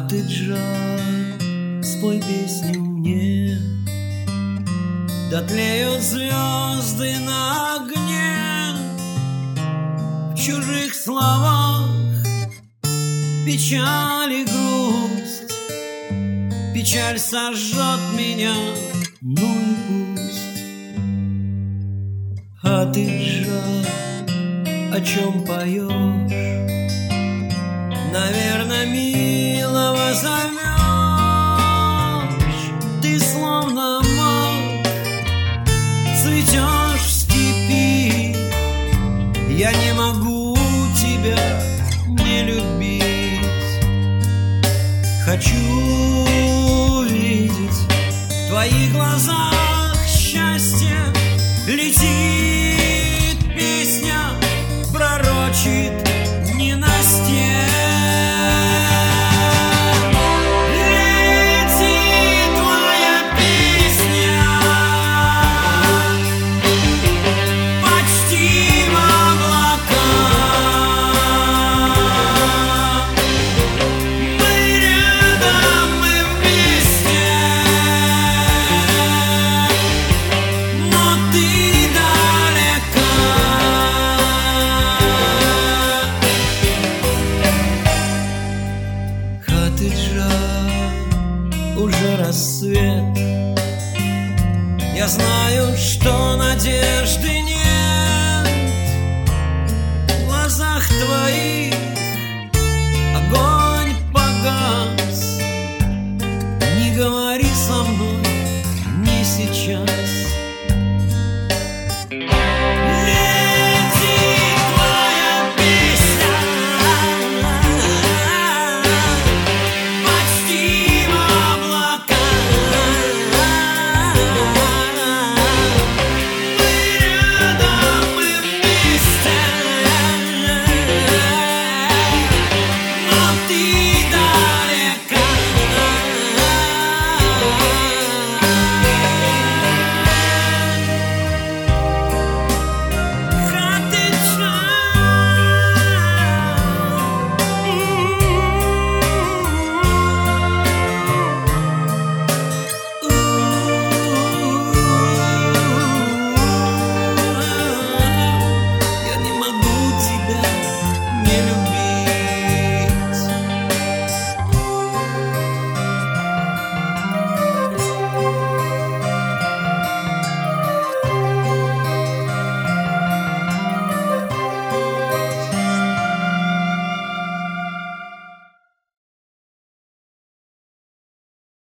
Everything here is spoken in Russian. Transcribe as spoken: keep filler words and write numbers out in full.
ты, Джад, спой песню мне. Да тлеют звезды на огне, в чужих словах печаль и грусть. Печаль сожжет меня, ну и пусть. А ты, Джад, о чем поешь? Наверно, милого зовешь. Ты словно мак, цветешь в степи. Я не могу тебя не любить. Хочу видеть твои глаза